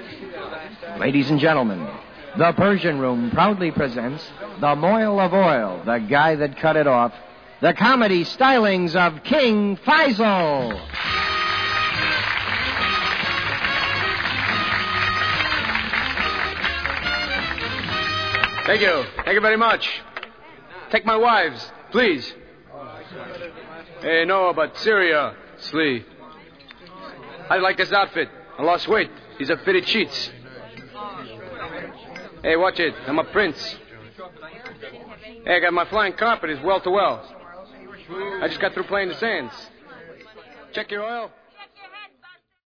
Ladies and gentlemen, the Persian Room proudly presents The Moil of Oil, the guy that cut it off, the comedy stylings of King Faisal. Thank you. Thank you very much. Take my wives, please. Hey, no, but Syria, Slee. I like this outfit. I lost weight. These are fitted sheets. Hey, watch it. I'm a prince. Hey, I got my flying carpet. It's well to well. I just got through playing the Sands. Check your oil.